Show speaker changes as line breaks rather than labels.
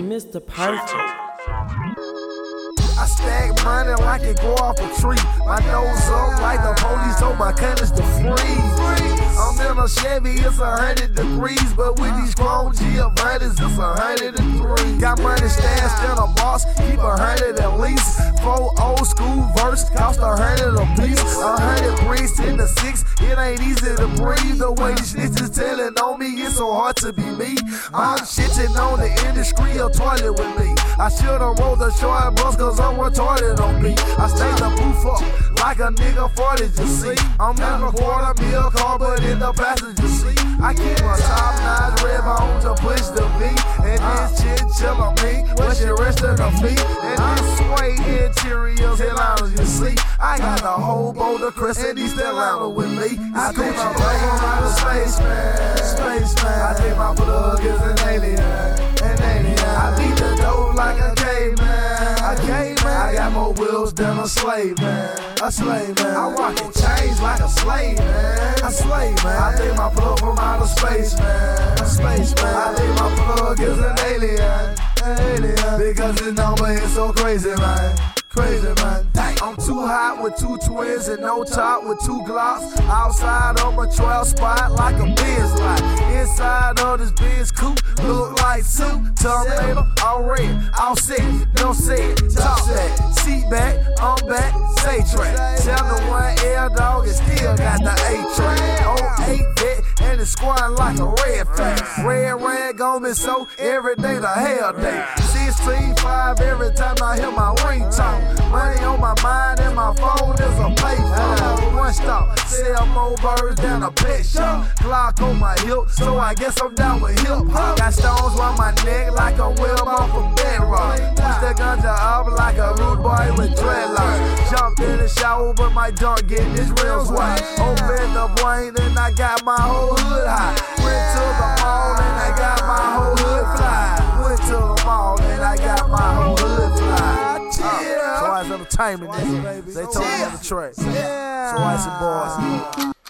Mr. Perfect.
I stack money like it go off a tree. My nose up like the police told my cutters to freeze. I'm in a Chevy, it's 100 degrees, but with these chrome Giovannis, it's 103. Got money stashed in a box, keep 100 at least. 4 old school verse, cost 100 a piece. 100 bricks in the 6, it ain't easy to breathe. The way these snitches telling on me, it's so hard to be me. I'm shitting on the industry, a toilet with me. I should've rolled the short bus, cause I'm retarded on me. I stay the booth up like a nigga 40, you see. I'm in a quarter mil car, but in the passenger seat. I keep a top-notch red bone to push the beat. And this shit chill on me, what's your rest of the feet? And this suede interiors, headliners, you see. I got the whole Boulder Crest and these Atlanta with me. I think my plug from outer space, man. I think my plug is an alien. I beat the dope like a caveman. I got more wheels than a slave man. I rock and change like a slave man. I think my plug from outer space, man. I think my plug is an alien. Because his number is so crazy, man. I'm too hot with 2 twins and no top with 2 Glocks. Outside of my 12 spot like a Benz lot. Inside of this Benz coupe look like soup. Terminator, all red, all set, no set. Talk back, seat back, I'm back, say track. Tell the 1L dog and still got the A-track. 08 vet and it's squatting like a red flag. Red rag on me so every day the hell day. 16.5 every time I hear my ringtone. Money on my mind and my phone is a payphone. One stop, sell more birds than a pet shop. Glock on my hip, so I guess I'm down with hip hop. Got stones round my neck like a wheel off a bedrock. Push the ganja up like a rude boy with dreadlocks. Jumped in the shower, but my dunk getting his rims white. Open the brain and I got my whole hood high. Went to the mall and I got my whole hood fly. Went to the mall and I got my whole hood fly. So I was entertainment, nigga. They told me on the track. So I some boys.